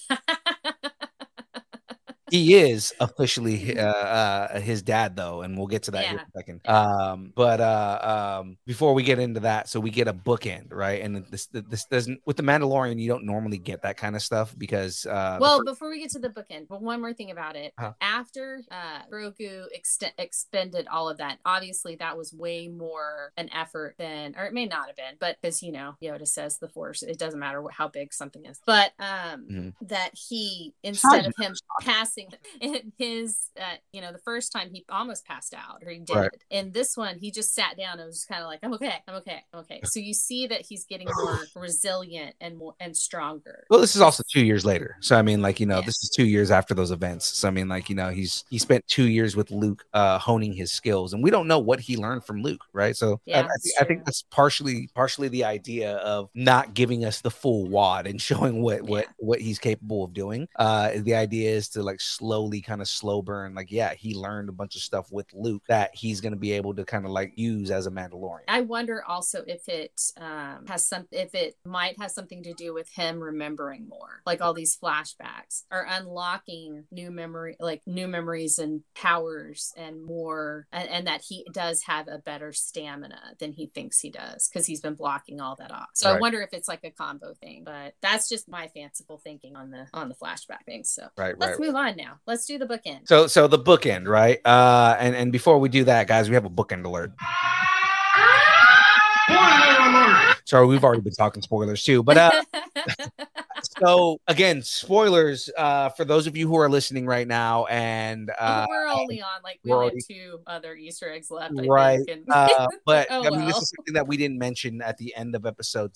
He is officially uh, uh, his dad, though, and we'll get to that here in Yeah. a second. Um, but uh, um, before we get into that, so we get a bookend, right? And this this doesn't with the Mandalorian, you don't normally get that kind of stuff because uh, the Well, fir- before we get to the bookend, but one more thing about it. Huh. After uh, Grogu ext- expended all of that, obviously that was way more an effort than, or it may not have been, but because, you know, Yoda says the Force, it doesn't matter what, how big something is. But um, Mhm. that he, instead of him passing in his, uh, you know, the first time he almost passed out, or he did. Right. In this one, he just sat down and was kind of like, I'm okay, I'm okay, I'm okay. So you see that he's getting more resilient and more and stronger. well, this is also two years later, so I mean, like you know, Yeah. this is two years after those events. So I mean, like you know, he's he spent two years with Luke, uh, honing his skills, and we don't know what he learned from Luke, right? So Yeah, I, I, that's think, I think true. that's partially partially the idea of not giving us the full wad and showing what what Yeah. what he's capable of doing. Uh, the idea is to like slowly kind of slow burn. Like, yeah, he learned a bunch of stuff with Luke that he's going to be able to kind of like use as a Mandalorian. I wonder also if it um, has some, if it might have something to do with him remembering more, like all these flashbacks are unlocking new memory, like new memories and powers and more, and, and that he does have a better stamina than he thinks he does because he's been blocking all that off. So I Right. wonder if it's like a combo thing, but that's just my fanciful thinking on the on the flashback thing. So Right, let's right. move on now. Let's do the bookend. So, so the bookend, right? Uh, and and before we do that, guys, we have a bookend alert. Sorry, we've already been talking spoilers too, but uh, so again, spoilers uh, for those of you who are listening right now, and uh, we're only on like we we're only already- have two other Easter eggs left, I right? think, and- Uh, but Oh, I mean, this well. is something that we didn't mention at the end of episode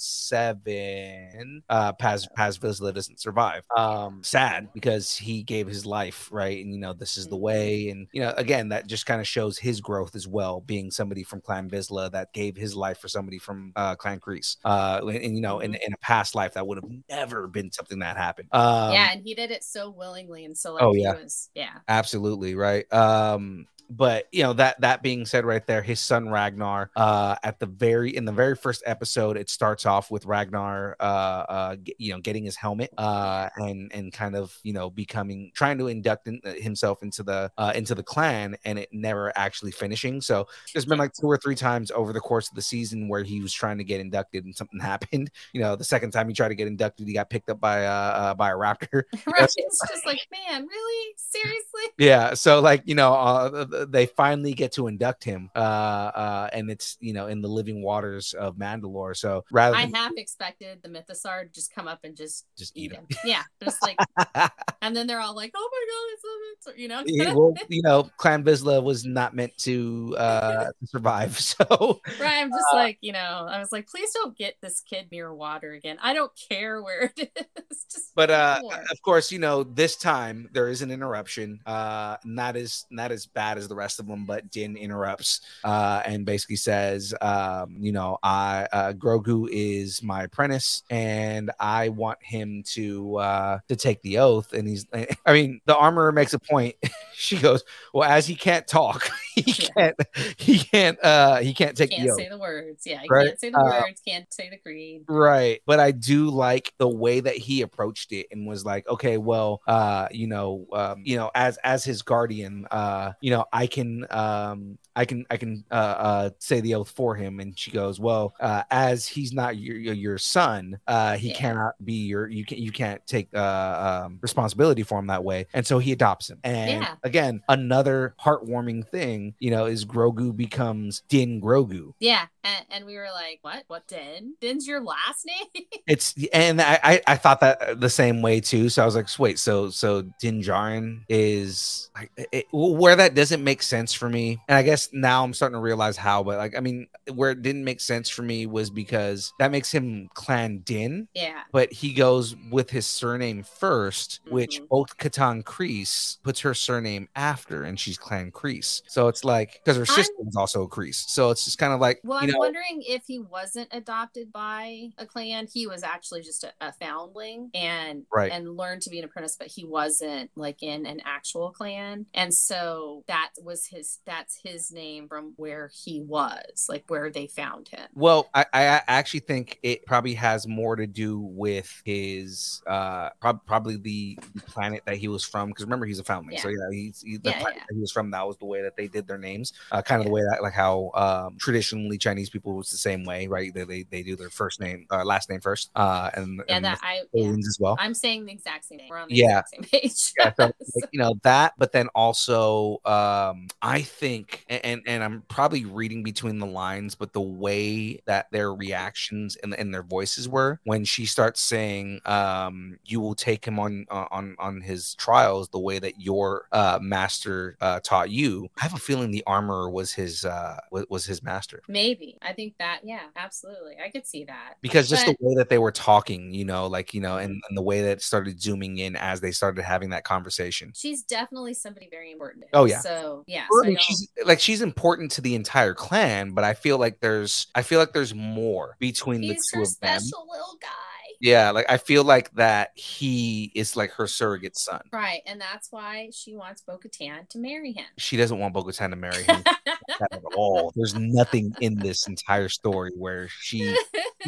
seven. Uh, Paz Paz Vizsla doesn't survive. Um, sad because he gave his life, right? And you know, this is the way, and you know, again, that just kind of shows his growth as well, being somebody from Clan Vizsla that gave his life for somebody from uh, Clan Kreese. Uh, and, and you know, in, in a past life, that would have never been something that happened. Um, yeah, and he did it so willingly, and so like oh, he yeah. was, yeah, absolutely right. Um, but you know, that that being said, right there, his son Ragnar, uh, at the very in the very first episode, it starts off with Ragnar, uh, uh, g- you know, getting his helmet, uh, and and kind of you know becoming trying to induct in, himself into the uh, into the clan, and it never actually finishing. So there's been like two or three times over the course of the season where he was trying to get inducted and something happened. You know, the second time he tried to get inducted, he got picked up by uh, uh by a raptor. right. It's just like, man, really, seriously. Yeah, so like you know, uh, they finally get to induct him, uh, uh, and it's you know in the living waters of Mandalore. So rather, I than, half expected the Mythosaur to just come up and just just eat eat him. Yeah, just like, and then they're all like, "Oh my god, it's a Mythosaur," you know. Yeah, well, you know, Clan Vizsla was not meant to uh, survive. So Right, I'm just uh, like, you know, I was like, please don't get this kid near water again. I don't care where it is. Just But uh, more. of course, you know, this time there is an interruption. Uh, not as not as bad as the rest of them, but Din interrupts uh, and basically says, um, you know, I uh, Grogu is my apprentice, and I want him to uh, to take the oath. And he's, I mean, the armorer makes a point. She goes, well, as he can't talk, he can't, he can't, uh, he can't take can't the oath. say the words. Yeah, he Right? can't say the Uh, words, can't say the creed. Right. But I do like the way that he approached it and was like, okay, well, uh, you know, um, you know, as as his guardian, uh, you know, I can um I can I can uh, uh say the oath for him. And she goes, well, uh, as he's not your your, your son, uh, he Yeah. cannot be your you can you can't take uh um, responsibility for him that way. And so he adopts him. And Yeah. again, another heartwarming thing, you know, is Grogu becomes Din Grogu. Yeah, and, and we were like, what? What Din? Din's your last name? It's and I, I I thought that the same way too. So I was like, wait, so so Din Djarin is like it, where that doesn't make sense for me. And I guess now I'm starting to realize how. But like, I mean, where it didn't make sense for me was because that makes him Clan Din, Yeah. but he goes with his surname first, which Mhm. both Katan Kreese puts her surname after, and she's Clan Kreese. So it's like because her I'm- sister is also a Kreese. So it's just kind of like Well, you I'm know. wondering if he wasn't adopted by a clan. He was actually just a, a foundling and Right. and learned to be an apprentice, but he wasn't like in an actual clan. And so that was his that's his name from where he was, like where they found him. Well, I, I actually think it probably has more to do with his uh prob- probably the, the planet that he was from. Because remember, he's a foundling, so Yeah. yeah, he's he, the Yeah, planet yeah. that he was from. That was the way that they did their names, uh, kind of Yeah. the way that like how um, traditionally Chinese people was the same way, right? They they, they do their first name, uh, last name first, uh, and Yeah, and that the I yeah. aliens as well. I'm saying the exact same thing. We're on the Yeah. exact same page. Yeah, so, like, you know that, but then also um I think and, and and I'm probably reading between the lines, but the way that their reactions and, and their voices were when she starts saying um you will take him on uh, on on his trials the way that your uh master uh taught you. I have a feeling the armorer was his uh was, was his master. Maybe. I think that, yeah, absolutely. I could see that. Because just But- the way that they were talking, you know, like, you know, and, and the way that it started zooming in as they started having that conversation. She's definitely somebody very important. Oh, yeah. So yeah. Well, So I mean, I don't- she's like she's important to the entire clan, but I feel like there's I feel like there's more between the he's two her of them. special little guy. Yeah, like I feel like that he is like her surrogate son. Right. And that's why she wants Bo Katan to marry him. She doesn't want Bo-Katan to marry him at all. There's nothing in this entire story where she even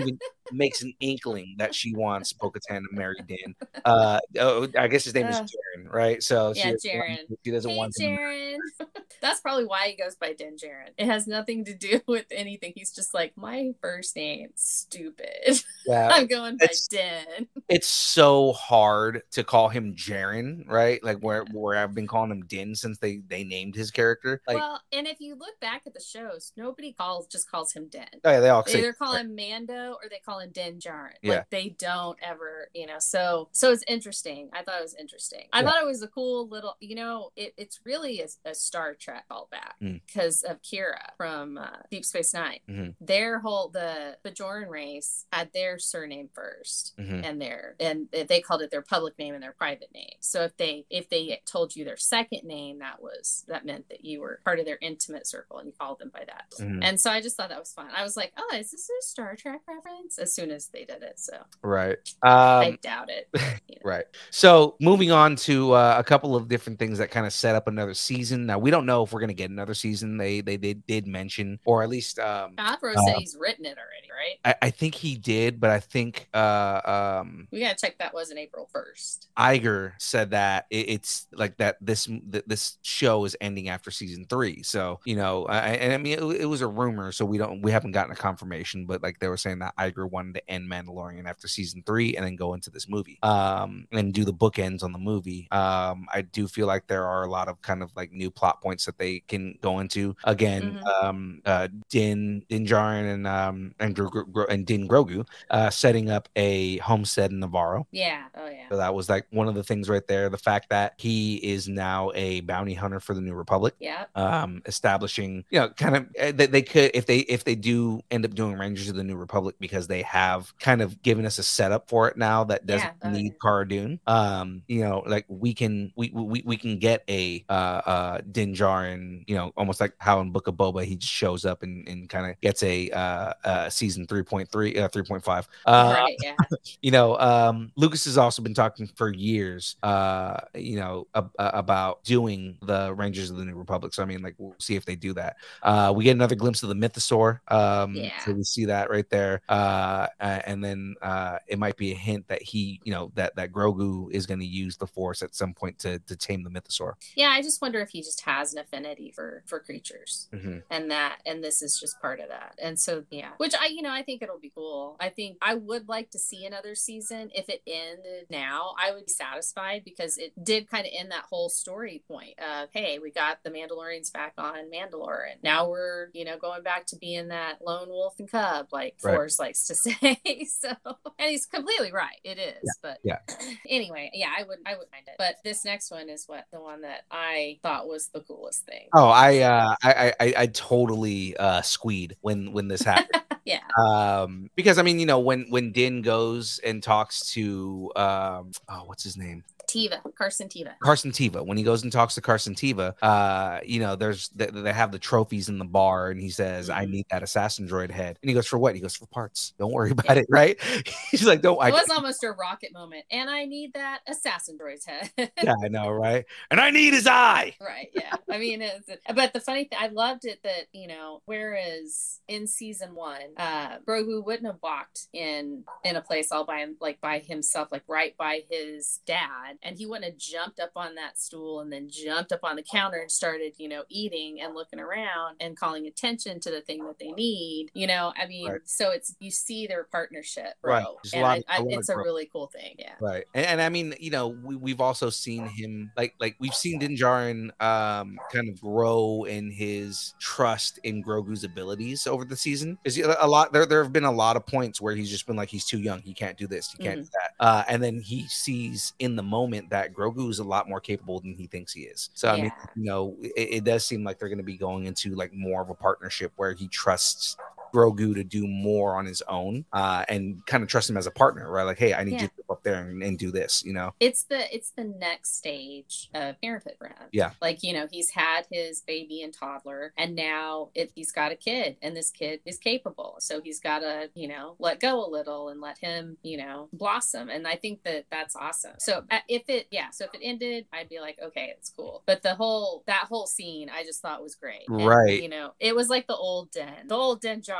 makes an inkling that she wants Bo-Katan to marry Din. Uh, oh, I guess his name is Uh, Jaren, right? So Yeah, she, Jaren. she doesn't Hey, want him. Jaren. That's probably why he goes by Din Jaren. It has nothing to do with anything. He's just like, my first name, stupid. Yeah, I'm going by it's- Din. It's so hard to call him Jaren, right? Like where where I've been calling him Din since they they named his character. Like, Well, and if you look back at the shows, nobody calls just calls him Din. oh yeah, they all They say either call him Mando or they call him Din Djarin. Yeah. Like they don't ever, you know. So so it's interesting. I thought it was interesting. I Yeah. thought it was a cool little, you know. It, it's really a, a Star Trek callback because Mm. of Kira from uh, Deep Space Nine. Mhm. Their whole the Bajoran race had their surname first, Mhm. and their and they called it their public name and their private name. So if they if they told you their second name, that was that meant that you were part of their intimate circle and you called them by that. Mhm. And so I just thought that was fun. I was like, oh, is this a Star Trek reference? As soon as they did it. So right. I Um, doubt it. You know. Right. So moving on to uh, a couple of different things that kind of set up another season. Now we don't know if we're going to get another season. They they did, did mention, or at least um, Favreau uh, said he's written it already, right? I, I think he did, but I think uh, um, We gotta check that wasn't April first. Iger said that it, it's like that this that this show is ending after season three. So you know, I, and I mean it, it was a rumor, so we don't we haven't gotten a confirmation, but like they were saying that Iger wanted to end Mandalorian after season three and then go into this movie, um, and do the bookends on the movie. Um, I do feel like there are a lot of kind of like new plot points that they can go into. Again, Mhm. um, uh, Din Din Djarin and um and Gro- Gro- and Din Grogu, uh, setting up a homestead in Navarro. Yeah. Oh yeah. So that was like one of the things right there. The fact that he is now a bounty hunter for the New Republic, Yeah. um, establishing, you know, kind of uh, they, they could if they if they do end up doing Rangers of the New Republic because they have kind of given us a setup for it now that doesn't Yeah. Oh, need yeah. Cara Dune. Um, you know, like we can we we, we can get a uh uh Din Djarin, you know, almost like how in Book of Boba he just shows up and, and kind of gets a uh, uh season three point three uh three point five. Uh, Right. Yeah. you know, um, Lucas has also been talking for years, uh, you know, ab- uh, about doing the Rangers of the New Republic. So I mean, like, we'll see if they do that. Uh, we get another glimpse of the Mythosaur. Um, Yeah. so we see that right there. Uh, uh, and then uh, it might be a hint that he, you know, that that Grogu is going to use the Force at some point to to tame the Mythosaur. Yeah. I just wonder if he just has an affinity for for creatures. Mm-hmm. And that and this is just part of that. And so yeah, which I you know I think it'll be cool. I think I would like to see another season. If it ended now, I would be satisfied because it did kind of end that whole story point of, hey, we got the Mandalorians back on Mandalore and now we're, you know, going back to being that lone wolf and cub, like Right. Forrest likes to say. So and he's completely right. It is. But Yeah. anyway, yeah, I would I would mind it. But this next one is what the one that I thought was the coolest thing. Oh, I uh, I I I totally uh, squeed when when this happened. Yeah. Um, because I mean, you know, when when Din goes and talks to um, oh, what's his name? Teva, Carson Teva. Carson Teva. When he goes and talks to Carson Teva, uh, you know, there's they, they have the trophies in the bar, and he says, "I Mhm. need that assassin droid head." And he goes, "For what?" He goes, "For parts. Don't worry about Yeah. it." Right? He's like, "Don't." I, It was almost a rocket moment, and I need that assassin droid's head. yeah, I know, right? And I need his eye. Right, yeah. I mean, it's, but the funny thing, I loved it that, you know, whereas in season one, uh, Grogu wouldn't have walked in in a place all by him, like by himself, like right by his dad, and he wouldn't have jumped up on that stool and then jumped up on the counter and started, you know, eating and looking around and calling attention to the thing that they need. You know, I mean, Right. so it's you see their partnership, bro. Right. There's a And lot I, of- a I, lot of it's a growth. really cool thing. Yeah. Right. And, and I mean, you know, we, we've also seen him like like we've seen Din Djarin um kind of grow in his trust in Grogu's abilities over the season. Is a lot there there have been a lot of points where he's just been like, he's too young, he can't do this, he can't do that. Uh and then he sees in the moment that Grogu is a lot more capable than he thinks he is. So I mean, Yeah. you know, it, it does seem like they're going to be going into like more of a partnership where he trusts Grogu to do more on his own, uh, and kind of trust him as a partner, right? Like, hey, I need Yeah. you to go up there and, and do this, you know? It's the it's the next stage of parenthood for him. Yeah. Like, you know, he's had his baby and toddler, and now it, he's got a kid, and this kid is capable. So he's got to, you know, let go a little and let him, you know, blossom. And I think that that's awesome. So uh, if it, yeah, so if it ended, I'd be like, okay, it's cool. But the whole, that whole scene, I just thought was great. And, Right. you know, it was like the old Den, the old Den Jar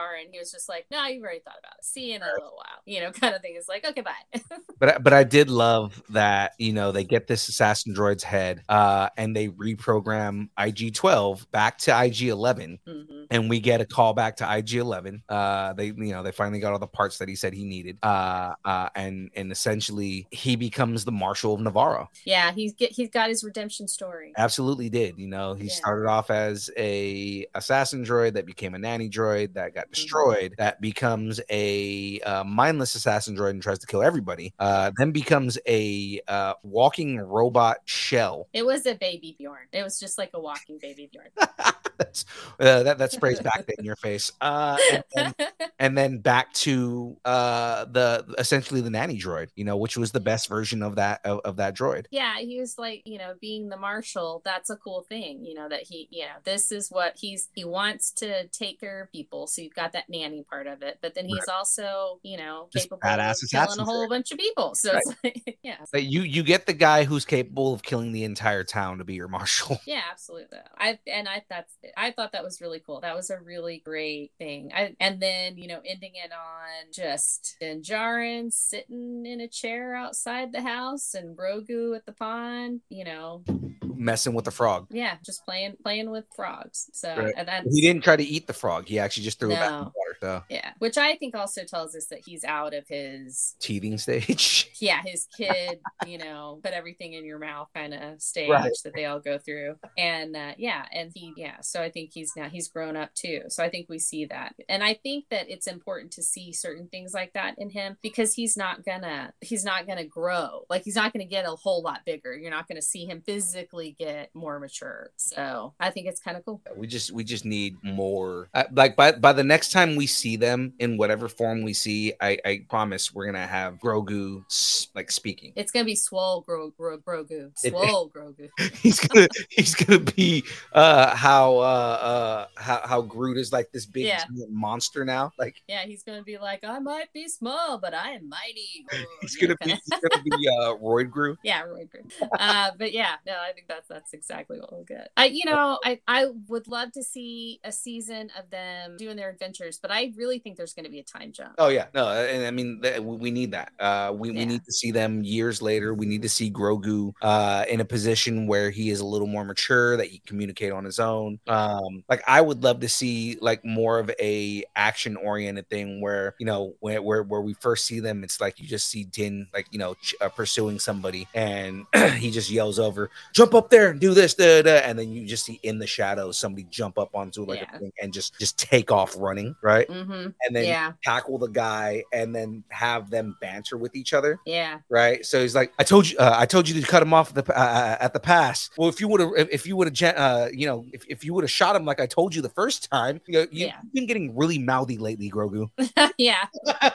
car, and he was just like, no, you've already thought about it. See you in a little while, you know, kind of thing. It's like, okay, bye. But but I did love that, you know, they get this assassin droid's head uh, and they reprogram I G twelve back to I G eleven. Mm-hmm. And we get a call back to I G eleven. Uh, they, you know, they finally got all the parts that he said he needed. Uh, uh, and and essentially he becomes the Marshal of Navarro. Yeah, he's get he's got his redemption story. Absolutely did. You know, he yeah. started off as a assassin droid that became a nanny droid that got destroyed, mm-hmm. that becomes a uh, mindless assassin droid and tries to kill everybody. Uh, then becomes a uh, walking robot shell. It was a baby Bjorn. It was just like a walking baby Bjorn. that's uh, that that sprays back in your face. Uh, and, and, and then back to uh, the essentially the nanny droid, you know, which was the best version of that of, of that droid. Yeah, he was like, you know, being the marshal. That's a cool thing, you know, that he, you know, this is what he's he wants to take care of people. So you've got that nanny part of it, but then he's right. also, you know, Just capable of killing a whole bunch of people. So right. it's like, yeah, but you you get the guy who's capable of killing the entire town to be your marshal. Yeah, absolutely. I and I that's I thought that was really cool. That was a really great thing. I and then you know ending it on just Din Djarin sitting in a chair outside the house and Grogu at the pond. You know, messing with the frog. Yeah, just playing playing with frogs. So right. and that's, he didn't try to eat the frog. He actually just threw no. it back in the water. So. Yeah, which I think also tells us that he's out of his teething stage. Yeah, his kid, you know, put everything in your mouth kind of stage right. that they all go through. And uh, yeah, and he, yeah, so I think he's now, he's grown up too. So I think we see that. And I think that it's important to see certain things like that in him because he's not gonna, he's not gonna grow. Like he's not gonna get a whole lot bigger. You're not gonna see him physically get more mature. So I think it's kind of cool. We just, we just need more, uh, like by, by the next time we see them in whatever form we see, I, I promise we're gonna have Grogu like speaking. It's gonna be swole Gro, Gro, Grogu. Swole Grogu. he's gonna he's gonna be uh how uh uh how, how Groot is like this big yeah. monster now. Like yeah, he's gonna be like, I might be small, but I am mighty. Oh, he's gonna be he's gonna be uh Roid Groot. Yeah, Roid Groot. Uh, but yeah, no, I think that's that's exactly what we'll get. I you know I I would love to see a season of them doing their adventures, but I really think there's gonna be a time jump. Oh yeah, no, and I mean we need that. Uh, we yeah. we need to see them years later. We need to see Grogu uh in a position where he is a little more mature, that he can communicate on his own. Um, like I would love to see like more of a action oriented thing where you know where, where where we first see them, it's like you just see Din like you know ch- uh, pursuing somebody, and he just yells over, "Jump up there and do this," da, da, and then you just see in the shadows somebody jump up onto like yeah. a thing and just just take off running, right? Mm-hmm. And then yeah. tackle the guy, and then have them banter with each other. Yeah. Right. So he's like, "I told you, uh, I told you to cut him off at the uh, at the pass. Well, if you would have, if you would have, uh, you know, if, if you would have shot him like I told you the first time, you know, you, yeah. you've been getting really mouthy lately, Grogu." yeah.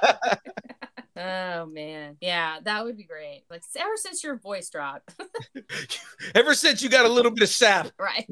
Oh man, yeah, that would be great. Like ever since your voice dropped, ever since you got a little bit of sap, right?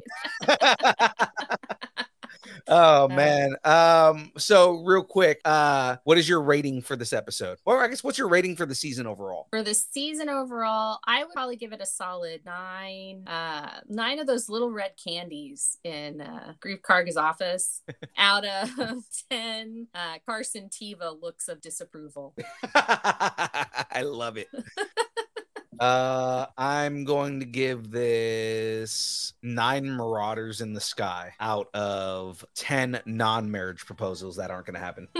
Oh man. Um, so real quick, uh, what is your rating for this episode? Or I guess what's your rating for the season overall? For the season overall, I would probably give it a solid nine. Uh, nine of those little red candies in uh, Grief Karga's office out of ten. Uh, Carson Teva looks of disapproval. I love it. Uh, I'm going to give this nine Marauders in the Sky out of ten non-marriage proposals that aren't going to happen.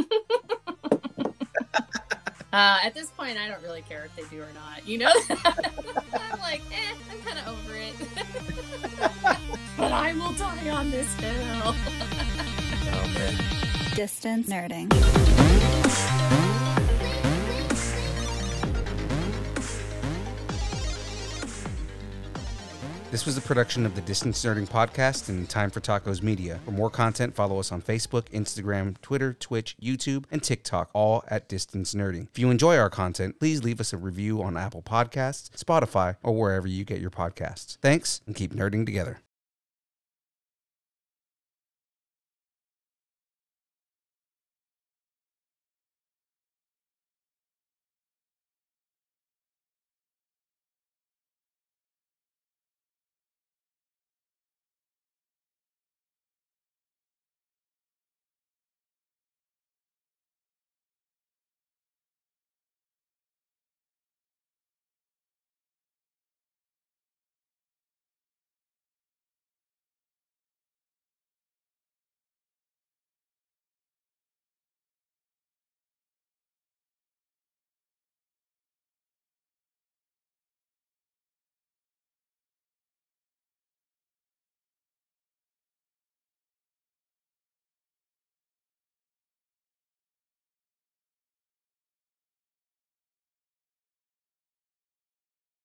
uh, at this point, I don't really care if they do or not. You know, I'm like, eh, I'm kind of over it. But I will die on this hill. Oh man. Distance nerding. This was a production of the Distance Nerding Podcast and Time for Tacos Media. For more content, follow us on Facebook, Instagram, Twitter, Twitch, YouTube, and TikTok, all at Distance Nerding. If you enjoy our content, please leave us a review on Apple Podcasts, Spotify, or wherever you get your podcasts. Thanks, and keep nerding together.